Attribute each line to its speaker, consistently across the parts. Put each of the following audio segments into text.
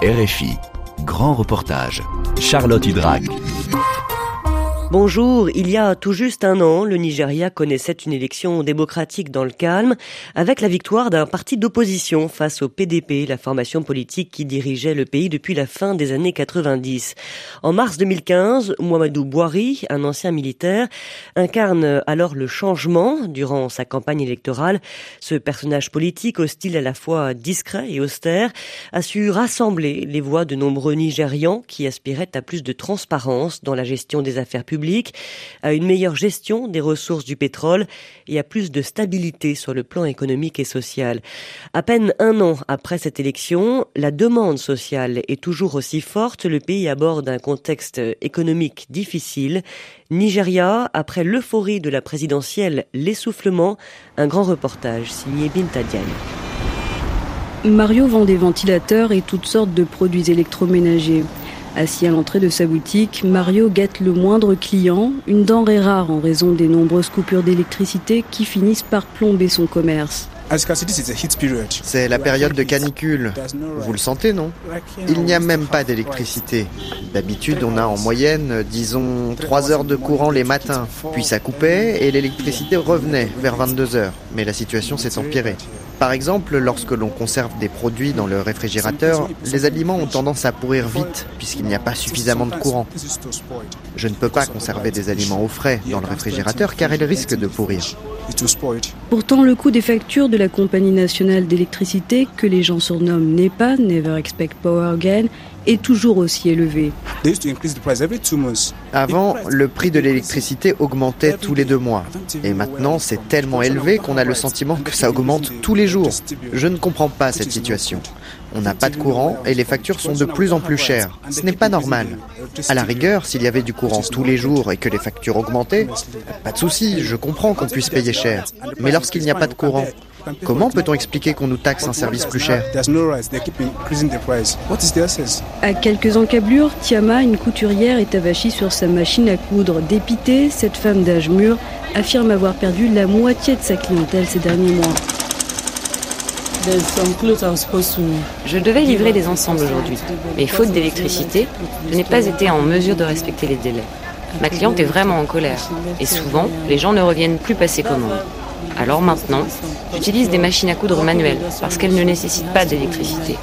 Speaker 1: RFI, grand reportage. Charlotte Hydrac.
Speaker 2: Bonjour, il y a tout juste un an, le Nigeria connaissait une élection démocratique dans le calme, avec la victoire d'un parti d'opposition face au PDP, la formation politique qui dirigeait le pays depuis la fin des années 90. En mars 2015, Muhammadu Buhari, un ancien militaire, incarne alors le changement durant sa campagne électorale. Ce personnage politique, au style à la fois discret et austère, a su rassembler les voix de nombreux Nigérians qui aspiraient à plus de transparence dans la gestion des affaires publiques, à une meilleure gestion des ressources du pétrole et à plus de stabilité sur le plan économique et social. À peine un an après cette élection, la demande sociale est toujours aussi forte. Le pays aborde un contexte économique difficile. Nigeria, après l'euphorie de la présidentielle, l'essoufflement, un grand reportage signé Binta Diagne.
Speaker 3: Mario vend des ventilateurs et toutes sortes de produits électroménagers. Assis à l'entrée de sa boutique, Mario guette le moindre client, une denrée rare en raison des nombreuses coupures d'électricité qui finissent par plomber son commerce.
Speaker 4: C'est la période de canicule. Vous le sentez, non ? Il n'y a même pas d'électricité. D'habitude, on a en moyenne, disons, 3 heures de courant les matins. Puis ça coupait et l'électricité revenait vers 22 heures. Mais la situation s'est empirée. Par exemple, lorsque l'on conserve des produits dans le réfrigérateur, les aliments ont tendance à pourrir vite puisqu'il n'y a pas suffisamment de courant. Je ne peux pas conserver des aliments au frais dans le réfrigérateur car ils risquent de pourrir.
Speaker 3: Pourtant, le coût des factures de la Compagnie nationale d'électricité, que les gens surnomment NEPA, Never Expect Power Again, est toujours aussi élevé.
Speaker 4: Avant, le prix de l'électricité augmentait tous les 2 mois. Et maintenant, c'est tellement élevé qu'on a le sentiment que ça augmente tous les jours. Je ne comprends pas cette situation. On n'a pas de courant et les factures sont de plus en plus chères. Ce n'est pas normal. À la rigueur, s'il y avait du courant tous les jours et que les factures augmentaient, pas de souci, je comprends qu'on puisse payer cher. Mais lorsqu'il n'y a pas de courant, comment peut-on expliquer qu'on nous taxe un service plus cher ?
Speaker 3: À quelques encablures, Tiama, une couturière, est avachie sur sa machine à coudre. Dépitée, cette femme d'âge mûr affirme avoir perdu la moitié de sa clientèle ces derniers mois.
Speaker 5: Je devais livrer des ensembles aujourd'hui, mais faute d'électricité, je n'ai pas été en mesure de respecter les délais. Ma cliente est vraiment en colère, et souvent, les gens ne reviennent plus passer commande. Alors maintenant, j'utilise des machines à coudre manuelles, parce qu'elles ne nécessitent pas d'électricité.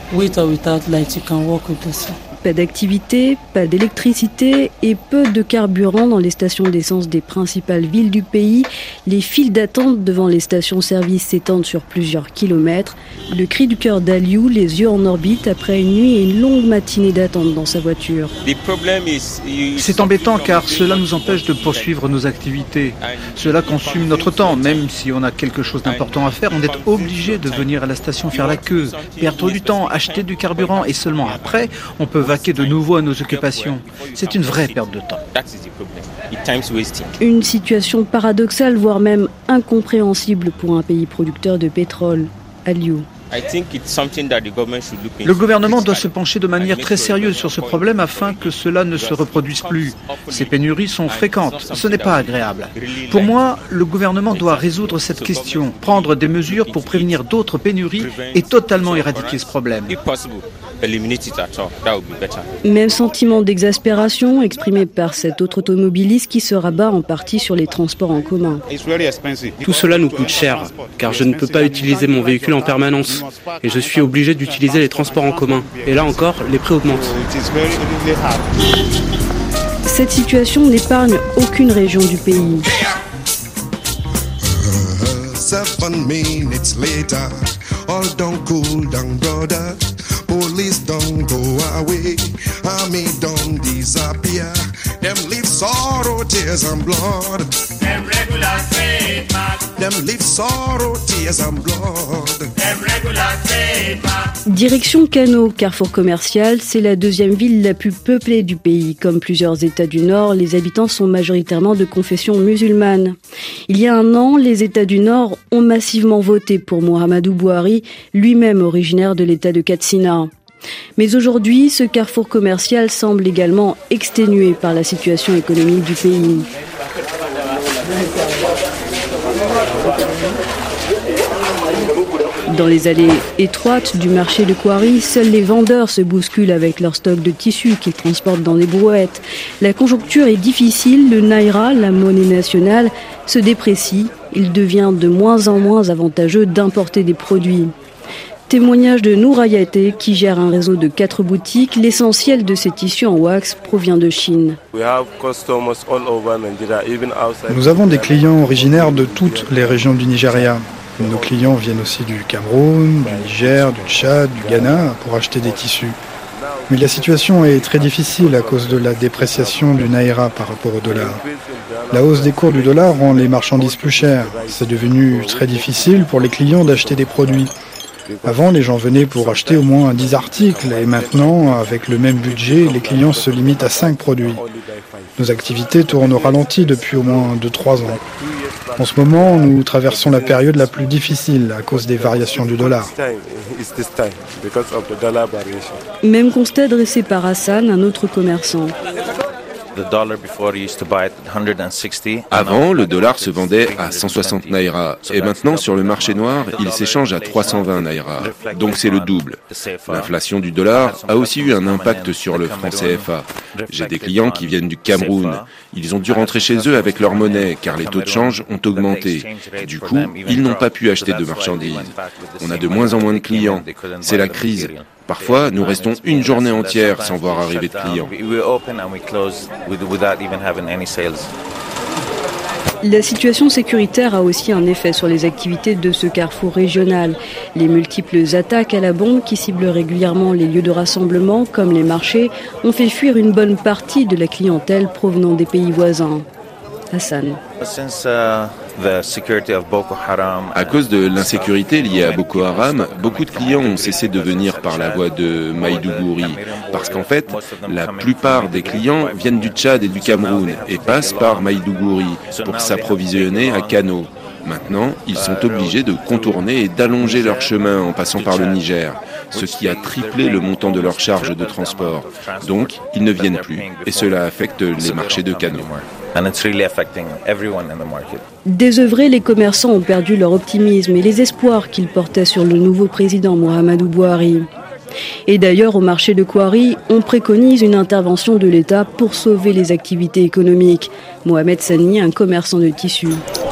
Speaker 3: Pas d'activité, pas d'électricité et peu de carburant dans les stations d'essence des principales villes du pays. Les files d'attente devant les stations-service s'étendent sur plusieurs kilomètres. Le cri du cœur d'Aliou, les yeux en orbite après une nuit et une longue matinée d'attente dans sa voiture.
Speaker 6: C'est embêtant car cela nous empêche de poursuivre nos activités. Cela consomme notre temps. Même si on a quelque chose d'important à faire, on est obligé de venir à la station faire la queue, perdre du temps, acheter du carburant et seulement après, on peut vaquer de nouveau à nos occupations. C'est une vraie perte de temps.
Speaker 3: Une situation paradoxale, voire même incompréhensible pour un pays producteur de pétrole. Aliou.
Speaker 6: Le gouvernement doit se pencher de manière très sérieuse sur ce problème afin que cela ne se reproduise plus. Ces pénuries sont fréquentes. Ce n'est pas agréable. Pour moi, le gouvernement doit résoudre cette question, prendre des mesures pour prévenir d'autres pénuries et totalement éradiquer ce problème.
Speaker 3: Même sentiment d'exaspération exprimé par cet autre automobiliste qui se rabat en partie sur les transports en commun.
Speaker 7: Tout cela nous coûte cher, car je ne peux pas utiliser mon véhicule en permanence. Et je suis obligé d'utiliser les transports en commun. Et là encore, les prix augmentent.
Speaker 3: Cette situation n'épargne aucune région du pays. Direction Kano, carrefour commercial, c'est la deuxième ville la plus peuplée du pays. Comme plusieurs États du Nord, les habitants sont majoritairement de confession musulmane. Il y a un an, les États du Nord ont massivement voté pour Muhammadu Buhari, lui-même originaire de l'État de Katsina. Mais aujourd'hui, ce carrefour commercial semble également exténué par la situation économique du pays. dans les allées étroites du marché de Kouari, seuls les vendeurs se bousculent avec leur stock de tissus qu'ils transportent dans des brouettes. La conjoncture est difficile, le naira, la monnaie nationale, se déprécie. Il devient de moins en moins avantageux d'importer des produits. Témoignage de Nourayate qui gère un réseau de 4 boutiques. L'essentiel de ces tissus en wax provient de Chine.
Speaker 8: Nous avons des clients originaires de toutes les régions du Nigeria. Nos clients viennent aussi du Cameroun, du Niger, du Tchad, du Ghana pour acheter des tissus. Mais la situation est très difficile à cause de la dépréciation du naira par rapport au dollar. La hausse des cours du dollar rend les marchandises plus chères. C'est devenu très difficile pour les clients d'acheter des produits. Avant, les gens venaient pour acheter au moins 10 articles et maintenant, avec le même budget, les clients se limitent à 5 produits. Nos activités tournent au ralenti depuis au moins 2-3 ans. En ce moment, nous traversons la période la plus difficile à cause des variations du dollar.
Speaker 3: Même constat dressé par Hassan, un autre commerçant.
Speaker 9: Avant, le dollar se vendait à 160 naira et maintenant sur le marché noir, il s'échange à 320 naira. Donc c'est le double. L'inflation du dollar a aussi eu un impact sur le franc CFA. J'ai des clients qui viennent du Cameroun. Ils ont dû rentrer chez eux avec leur monnaie car les taux de change ont augmenté. Du coup, ils n'ont pas pu acheter de marchandises. On a de moins en moins de clients. C'est la crise. Parfois, nous restons une journée entière sans voir arriver de clients.
Speaker 3: La situation sécuritaire a aussi un effet sur les activités de ce carrefour régional. Les multiples attaques à la bombe qui ciblent régulièrement les lieux de rassemblement, comme les marchés, ont fait fuir une bonne partie de la clientèle provenant des pays voisins. Hassan.
Speaker 9: À cause de l'insécurité liée à Boko Haram, beaucoup de clients ont cessé de venir par la voie de Maïdougouri. Parce qu'en fait, la plupart des clients viennent du Tchad et du Cameroun et passent par Maïdougouri pour s'approvisionner à Kano. Maintenant, ils sont obligés de contourner et d'allonger leur chemin en passant par le Niger, ce qui a triplé le montant de leur charge de transport. Donc, ils ne viennent plus et cela affecte les marchés de Kano.
Speaker 3: Désœuvrés, les commerçants ont perdu leur optimisme et les espoirs qu'ils portaient sur le nouveau président Muhammadu Buhari. Et d'ailleurs, au marché de Kouari, on préconise une intervention de l'État pour sauver les activités économiques. Mohamed Sani, un commerçant de tissus.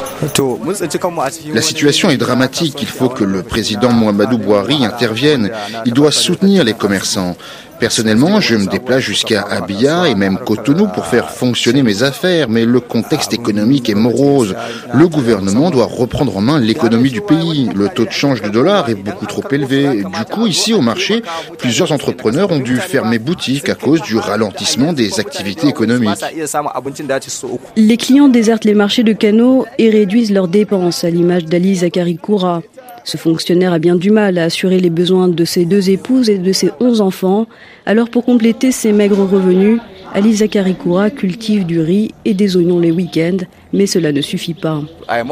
Speaker 10: La situation est dramatique. Il faut que le président Muhammadu Buhari intervienne. Il doit soutenir les commerçants. Personnellement, je me déplace jusqu'à Abia et même Cotonou pour faire fonctionner mes affaires, mais le contexte économique est morose. Le gouvernement doit reprendre en main l'économie du pays. Le taux de change du dollar est beaucoup trop élevé. Du coup, ici au marché, plusieurs entrepreneurs ont dû fermer boutique à cause du ralentissement des activités économiques.
Speaker 3: Les clients désertent les marchés de Kano et réduisent leurs dépenses, à l'image d'Ali Zakari Koura. Ce fonctionnaire a bien du mal à assurer les besoins de ses 2 épouses et de ses 11 enfants. Alors pour compléter ses maigres revenus, Ali Zakari Koura cultive du riz et des oignons les week-ends, mais cela ne suffit pas.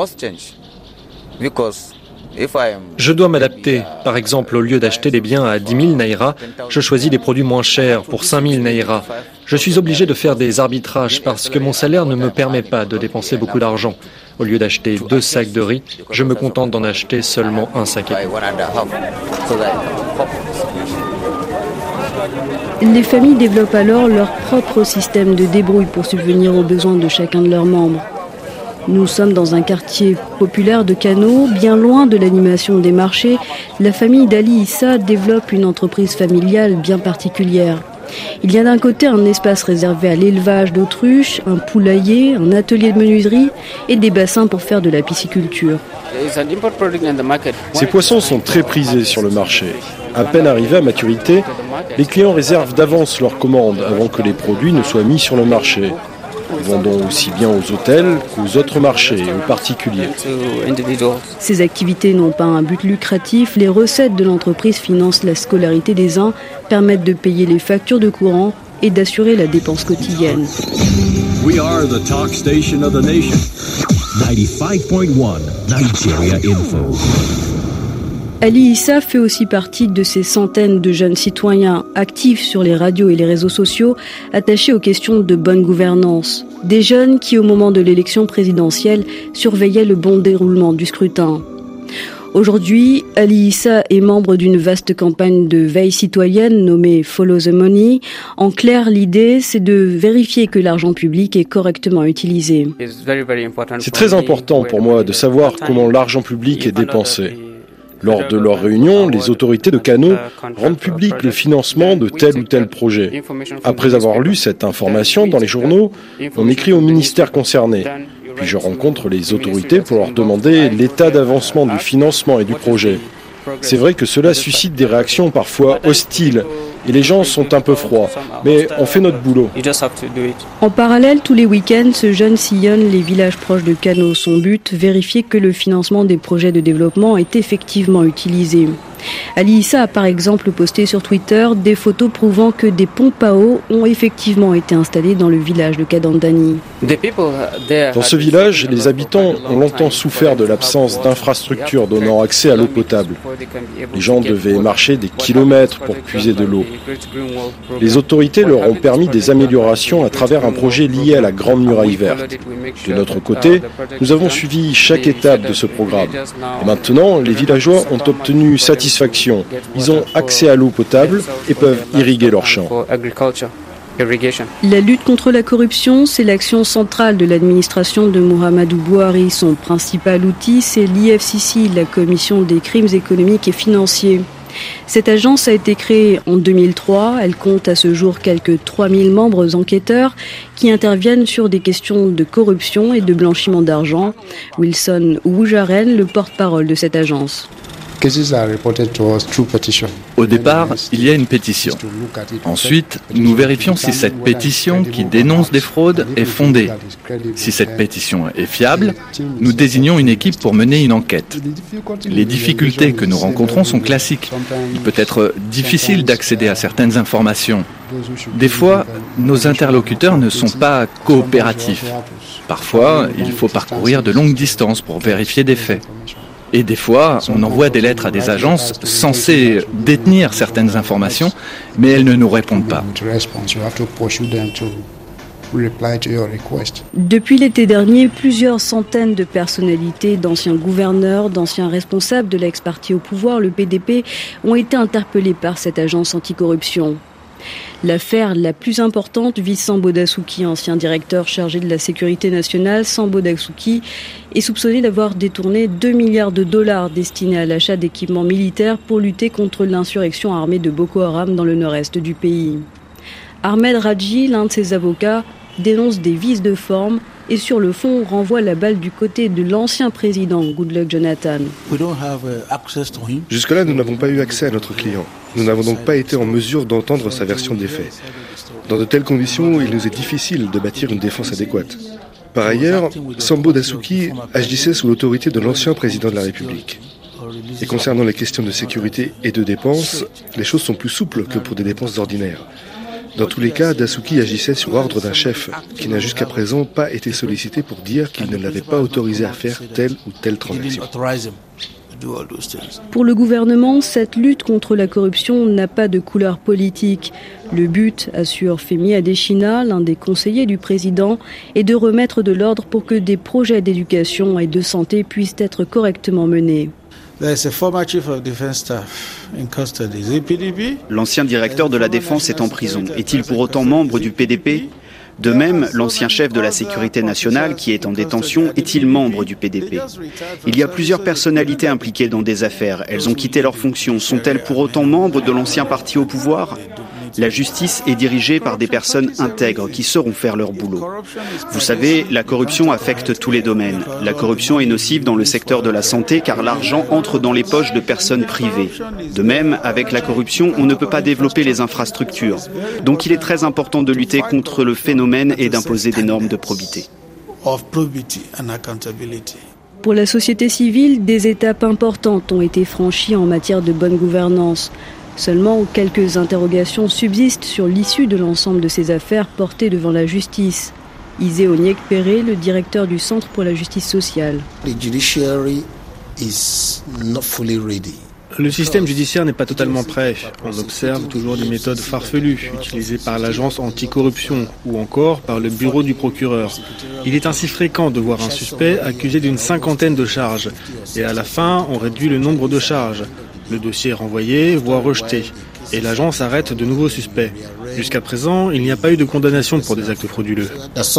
Speaker 11: Je dois m'adapter. Par exemple, au lieu d'acheter des biens à 10 000 naira, je choisis des produits moins chers pour 5 000 naira. Je suis obligé de faire des arbitrages parce que mon salaire ne me permet pas de dépenser beaucoup d'argent. Au lieu d'acheter 2 sacs de riz, je me contente d'en acheter seulement 1 sac.
Speaker 3: Les familles développent alors leur propre système de débrouille pour subvenir aux besoins de chacun de leurs membres. Nous sommes dans un quartier populaire de Kano, bien loin de l'animation des marchés. La famille d'Ali Issa développe une entreprise familiale bien particulière. Il y a d'un côté un espace réservé à l'élevage d'autruches, un poulailler, un atelier de menuiserie et des bassins pour faire de la pisciculture.
Speaker 12: Ces poissons sont très prisés sur le marché. À peine arrivés à maturité, les clients réservent d'avance leurs commandes avant que les produits ne soient mis sur le marché. Nous vendons aussi bien aux hôtels qu'aux autres marchés et aux particuliers.
Speaker 3: Ces activités n'ont pas un but lucratif. Les recettes de l'entreprise financent la scolarité des uns, permettent de payer les factures de courant et d'assurer la dépense quotidienne.
Speaker 1: We are the talk station of the nation. 95.1 Nigeria Info.
Speaker 3: Ali Issa fait aussi partie de ces centaines de jeunes citoyens actifs sur les radios et les réseaux sociaux, attachés aux questions de bonne gouvernance. Des jeunes qui, au moment de l'élection présidentielle, surveillaient le bon déroulement du scrutin. Aujourd'hui, Ali Issa est membre d'une vaste campagne de veille citoyenne nommée Follow the Money. En clair, l'idée, c'est de vérifier que l'argent public est correctement utilisé.
Speaker 12: C'est très important pour moi de savoir comment l'argent public est dépensé. Lors de leurs réunions, les autorités de Kano rendent public le financement de tel ou tel projet. Après avoir lu cette information dans les journaux, on écrit au ministère concerné. Puis je rencontre les autorités pour leur demander l'état d'avancement du financement et du projet. C'est vrai que cela suscite des réactions parfois hostiles et les gens sont un peu froids, mais on fait notre boulot.
Speaker 3: En parallèle, tous les week-ends, ce jeune sillonne les villages proches de Kano. Son but, vérifier que le financement des projets de développement est effectivement utilisé. Ali Issa a par exemple posté sur Twitter des photos prouvant que des pompes à eau ont effectivement été installées dans le village de Kadandani.
Speaker 12: Dans ce village, les habitants ont longtemps souffert de l'absence d'infrastructures donnant accès à l'eau potable. Les gens devaient marcher des kilomètres pour puiser de l'eau. Les autorités leur ont permis des améliorations à travers un projet lié à la Grande Muraille Verte. De notre côté, nous avons suivi chaque étape de ce programme. Et maintenant, les villageois ont obtenu satisfaction. Ils ont accès à l'eau potable et peuvent irriguer leurs champs.
Speaker 3: La lutte contre la corruption, c'est l'action centrale de l'administration de Muhammadu Buhari. Son principal outil, c'est l'IFCC, la Commission des crimes économiques et financiers. Cette agence a été créée en 2003. Elle compte à ce jour quelques 3000 membres enquêteurs qui interviennent sur des questions de corruption et de blanchiment d'argent. Wilson Wujaren, le porte-parole de cette agence.
Speaker 13: Au départ, il y a une pétition. Ensuite, nous vérifions si cette pétition qui dénonce des fraudes est fondée. Si cette pétition est fiable, nous désignons une équipe pour mener une enquête. Les difficultés que nous rencontrons sont classiques. Il peut être difficile d'accéder à certaines informations. Des fois, nos interlocuteurs ne sont pas coopératifs. Parfois, il faut parcourir de longues distances pour vérifier des faits. Et des fois, on envoie des lettres à des agences censées détenir certaines informations, mais elles ne nous répondent pas.
Speaker 3: Depuis l'été dernier, plusieurs centaines de personnalités, d'anciens gouverneurs, d'anciens responsables de l'ex-parti au pouvoir, le PDP, ont été interpellés par cette agence anticorruption. L'affaire la plus importante vise Sambo Dasuki, ancien directeur chargé de la sécurité nationale. Sambo Dasuki est soupçonné d'avoir détourné 2 milliards de dollars destinés à l'achat d'équipements militaires pour lutter contre l'insurrection armée de Boko Haram dans le nord-est du pays. Ahmed Raji, l'un de ses avocats, dénonce des vices de forme et sur le fond renvoie la balle du côté de l'ancien président Goodluck Jonathan.
Speaker 14: Jusque-là, nous n'avons pas eu accès à notre client. Nous n'avons donc pas été en mesure d'entendre sa version des faits. Dans de telles conditions, il nous est difficile de bâtir une défense adéquate. Par ailleurs, Sambo Dasuki agissait sous l'autorité de l'ancien président de la République. Et concernant les questions de sécurité et de dépenses, les choses sont plus souples que pour des dépenses ordinaires. Dans tous les cas, Dasuki agissait sur ordre d'un chef qui n'a jusqu'à présent pas été sollicité pour dire qu'il ne l'avait pas autorisé à faire telle ou telle transaction.
Speaker 3: Pour le gouvernement, cette lutte contre la corruption n'a pas de couleur politique. Le but, assure Femi Adesina, l'un des conseillers du président, est de remettre de l'ordre pour que des projets d'éducation et de santé puissent être correctement menés.
Speaker 15: L'ancien directeur de la Défense est en prison. Est-il pour autant membre du PDP ? De même, l'ancien chef de la sécurité nationale, qui est en détention, est-il membre du PDP ? Il y a plusieurs personnalités impliquées dans des affaires. Elles ont quitté leurs fonctions. Sont-elles pour autant membres de l'ancien parti au pouvoir ? La justice est dirigée par des personnes intègres qui sauront faire leur boulot. Vous savez, la corruption affecte tous les domaines. La corruption est nocive dans le secteur de la santé car l'argent entre dans les poches de personnes privées. De même, avec la corruption, on ne peut pas développer les infrastructures. Donc il est très important de lutter contre le phénomène et d'imposer des normes de probité.
Speaker 3: Pour la société civile, des étapes importantes ont été franchies en matière de bonne gouvernance. Seulement, quelques interrogations subsistent sur l'issue de l'ensemble de ces affaires portées devant la justice. Isé Onyek-Péré, le directeur du Centre pour la justice sociale.
Speaker 16: Le système judiciaire n'est pas totalement prêt. On observe toujours des méthodes farfelues utilisées par l'agence anticorruption ou encore par le bureau du procureur. Il est ainsi fréquent de voir un suspect accusé d'une 50aine de charges. Et à la fin, on réduit le nombre de charges. Le dossier est renvoyé, voire rejeté. Et l'agence arrête de nouveaux suspects. Jusqu'à présent, il n'y a pas eu de condamnation pour des actes frauduleux.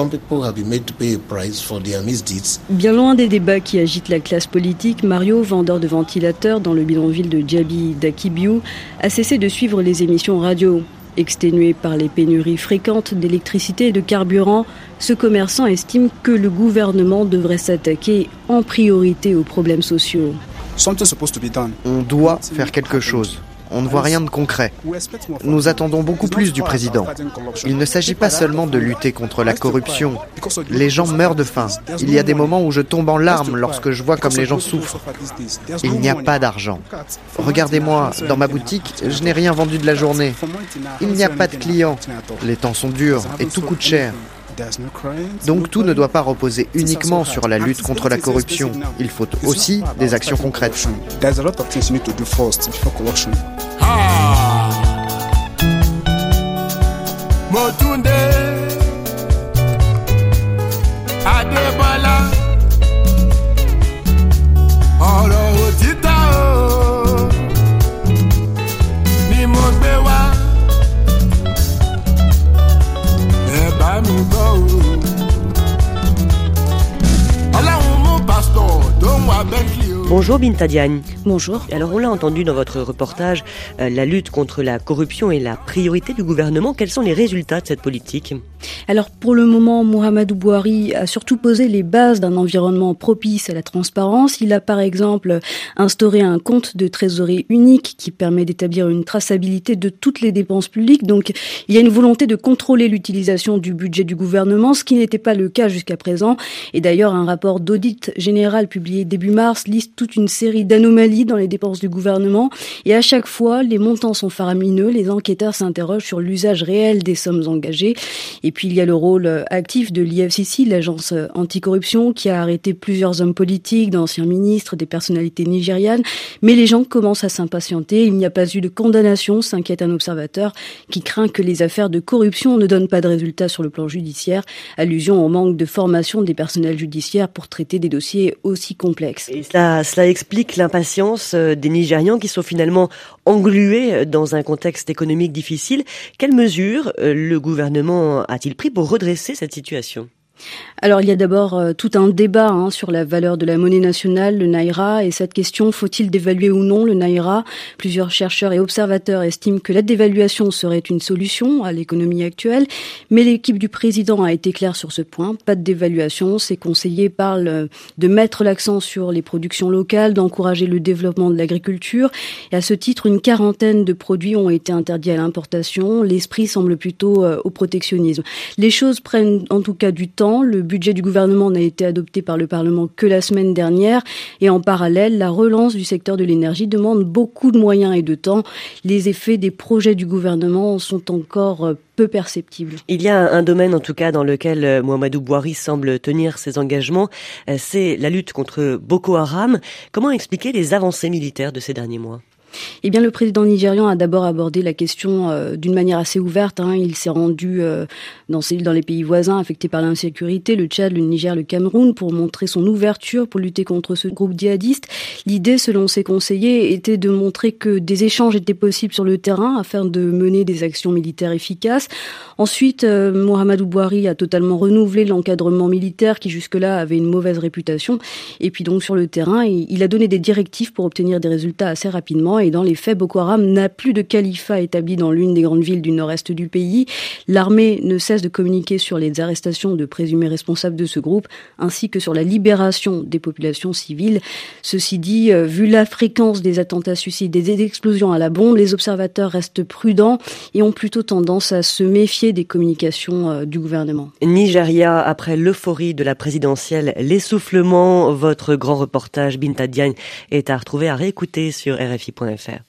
Speaker 3: Bien loin des débats qui agitent la classe politique, Mario, vendeur de ventilateurs dans le bidonville de Djabi d'Akibiou, a cessé de suivre les émissions radio. Exténué par les pénuries fréquentes d'électricité et de carburant, ce commerçant estime que le gouvernement devrait s'attaquer en priorité aux problèmes sociaux.
Speaker 4: On doit faire quelque chose. On ne voit rien de concret. Nous attendons beaucoup plus du président. Il ne s'agit pas seulement de lutter contre la corruption. Les gens meurent de faim. Il y a des moments où je tombe en larmes lorsque je vois comme les gens souffrent. Il n'y a pas d'argent. Regardez-moi, dans ma boutique, je n'ai rien vendu de la journée. Il n'y a pas de clients. Les temps sont durs et tout coûte cher. Donc tout ne doit pas reposer uniquement sur la lutte contre la corruption. Il faut aussi des actions concrètes.
Speaker 2: Bonjour Binta Diagne.
Speaker 3: Bonjour.
Speaker 2: Alors on l'a entendu dans votre reportage, la lutte contre la corruption est la priorité du gouvernement. Quels sont les résultats de cette politique ?
Speaker 3: Alors pour le moment, Muhammadu Buhari a surtout posé les bases d'un environnement propice à la transparence. Il a par exemple instauré un compte de trésorerie unique qui permet d'établir une traçabilité de toutes les dépenses publiques. Donc il y a une volonté de contrôler l'utilisation du budget du gouvernement, ce qui n'était pas le cas jusqu'à présent. Et d'ailleurs, un rapport d'audit général publié début mars liste toute une série d'anomalies dans les dépenses du gouvernement. Et à chaque fois, les montants sont faramineux. Les enquêteurs s'interrogent sur l'usage réel des sommes engagées. Et puis il y a le rôle actif de l'IFCC, l'agence anticorruption, qui a arrêté plusieurs hommes politiques, d'anciens ministres, des personnalités nigérianes. Mais les gens commencent à s'impatienter. Il n'y a pas eu de condamnation, s'inquiète un observateur qui craint que les affaires de corruption ne donnent pas de résultats sur le plan judiciaire. Allusion au manque de formation des personnels judiciaires pour traiter des dossiers aussi complexes.
Speaker 2: Et cela explique l'impatience des Nigérians qui sont finalement englués dans un contexte économique difficile. Quelles mesures le gouvernement a-t-il pris pour redresser cette situation ?
Speaker 3: Alors il y a d'abord tout un débat sur la valeur de la monnaie nationale, le Naira, et cette question, faut-il dévaluer ou non le Naira ? Plusieurs chercheurs et observateurs estiment que la dévaluation serait une solution à l'économie actuelle, mais l'équipe du président a été claire sur ce point, pas de dévaluation. Ses conseillers parlent de mettre l'accent sur les productions locales, d'encourager le développement de l'agriculture, et à ce titre, une quarantaine de produits ont été interdits à l'importation. L'esprit semble plutôt au protectionnisme. Les choses prennent en tout cas du temps. Le budget du gouvernement n'a été adopté par le Parlement que la semaine dernière et en parallèle, la relance du secteur de l'énergie demande beaucoup de moyens et de temps. Les effets des projets du gouvernement sont encore peu perceptibles.
Speaker 2: Il y a un domaine en tout cas dans lequel Muhammadu Buhari semble tenir ses engagements, c'est la lutte contre Boko Haram. Comment expliquer les avancées militaires de ces derniers mois ?
Speaker 3: Eh bien, le président nigérian a d'abord abordé la question d'une manière assez ouverte. Il s'est rendu dans les pays voisins affectés par l'insécurité, le Tchad, le Niger, le Cameroun, pour montrer son ouverture pour lutter contre ce groupe djihadiste. L'idée, selon ses conseillers, était de montrer que des échanges étaient possibles sur le terrain afin de mener des actions militaires efficaces. Ensuite, Muhammadu Buhari a totalement renouvelé l'encadrement militaire qui jusque-là avait une mauvaise réputation. Et puis donc sur le terrain, il a donné des directives pour obtenir des résultats assez rapidement. Et dans les faits, Boko Haram n'a plus de califat établi dans l'une des grandes villes du nord-est du pays. L'armée ne cesse de communiquer sur les arrestations de présumés responsables de ce groupe, ainsi que sur la libération des populations civiles. Ceci dit, vu la fréquence des attentats suicides et des explosions à la bombe, les observateurs restent prudents et ont plutôt tendance à se méfier des communications du gouvernement.
Speaker 2: Nigeria, après l'euphorie de la présidentielle, l'essoufflement, votre grand reportage Binta Diagne est à retrouver, à réécouter sur RFI.fr.